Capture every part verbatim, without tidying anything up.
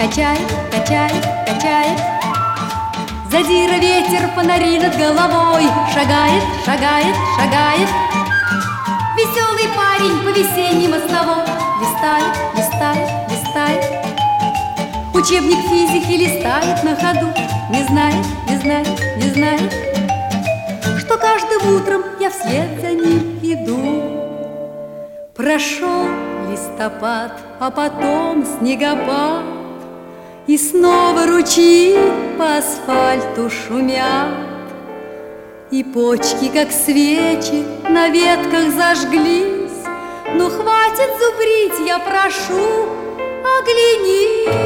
качает, качает, качает. Задира ветер, фонари над головой, шагает, шагает, шагает. Веселый парень по весенней мостовой листает, листает, листает. Учебник физики листает на ходу, не знает, не знает, не знает, что каждым утром я вслед за ним иду. Прошел листопад, а потом снегопад, и снова ручьи по асфальту шумят, и почки, как свечи, на ветках зажглись. Ну, хватит зубрить, я прошу, оглянись.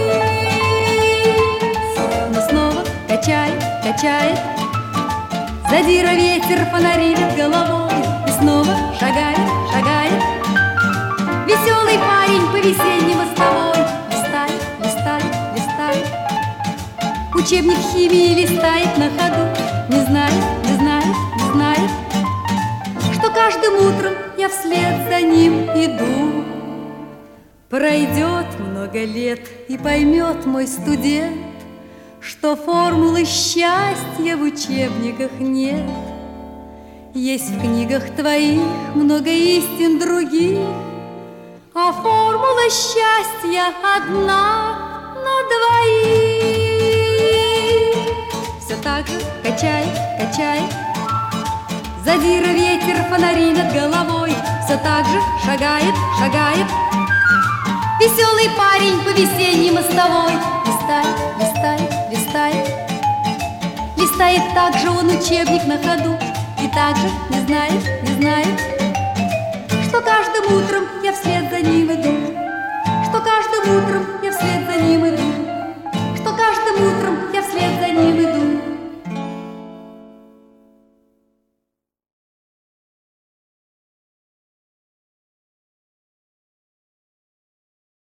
Но снова качает, качает. Задира ветер, фонари над головой, и снова шагает, шагает. Веселый парень по весенней мостовой листает, листает, листает. Учебник химии листает на ходу, не знает, не знает, не знает, что каждым утром я вслед за ним иду. Пройдет много лет, и поймет мой студент, что формулы счастья в учебниках нет. Есть в книгах твоих много истин других, а формула счастья одна на двоих. Все так же качает, качает. Задира ветер, фонари над головой, все так же шагает, шагает. Веселый парень по весенней мостовой листает, листает, листает. Листает так же он учебник на ходу, и так же не знает, не знает, что каждым утром я